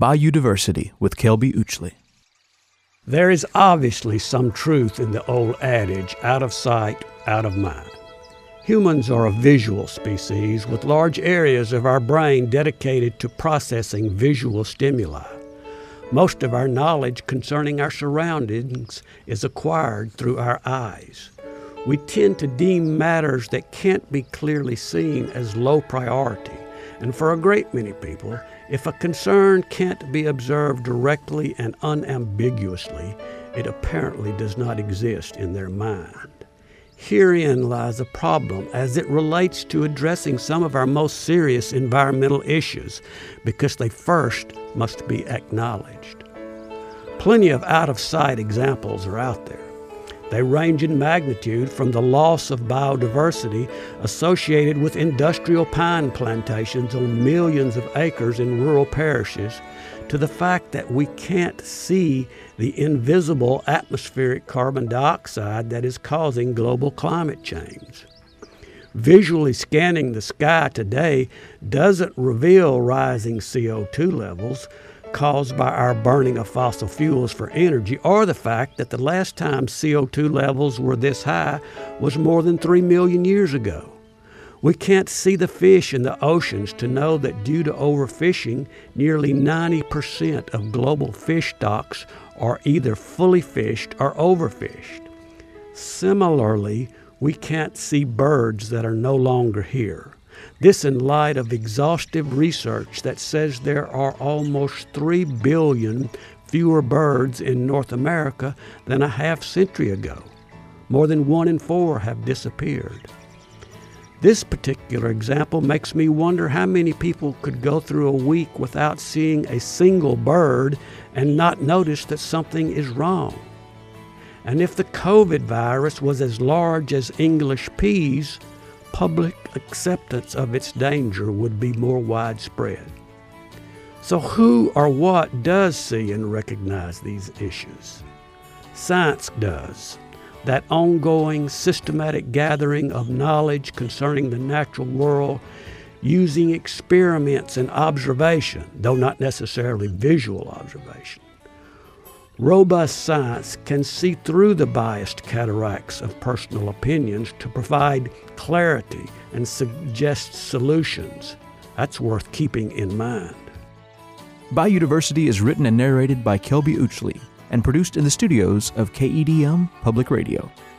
Biodiversity with Kelby Uchley. There is obviously some truth in the old adage, out of sight, out of mind. Humans are a visual species with large areas of our brain dedicated to processing visual stimuli. Most of our knowledge concerning our surroundings is acquired through our eyes. We tend to deem matters that can't be clearly seen as low priority, and for a great many people, if a concern can't be observed directly and unambiguously, it apparently does not exist in their mind. Herein lies a problem as it relates to addressing some of our most serious environmental issues, because they first must be acknowledged. Plenty of out-of-sight examples are out there. They range in magnitude from the loss of biodiversity associated with industrial pine plantations on millions of acres in rural parishes to the fact that we can't see the invisible atmospheric carbon dioxide that is causing global climate change. Visually scanning the sky today doesn't reveal rising CO2 levels caused by our burning of fossil fuels for energy, or the fact that the last time CO2 levels were this high was more than 3 million years ago. We can't see the fish in the oceans to know that due to overfishing, nearly 90% of global fish stocks are either fully fished or overfished. Similarly, we can't see birds that are no longer here. This in light of exhaustive research that says there are almost 3 billion fewer birds in North America than a half-century ago. More than 1 in 4 have disappeared. This particular example makes me wonder how many people could go through a week without seeing a single bird and not notice that something is wrong. And if the COVID virus was as large as English peas, public acceptance of its danger would be more widespread. So who or what does see and recognize these issues? Science does. That ongoing systematic gathering of knowledge concerning the natural world using experiments and observation, though not necessarily visual observation. Robust science can see through the biased cataracts of personal opinions to provide clarity and suggest solutions. That's worth keeping in mind. Biodiversity is written and narrated by Kelby Uchley and produced in the studios of KEDM Public Radio.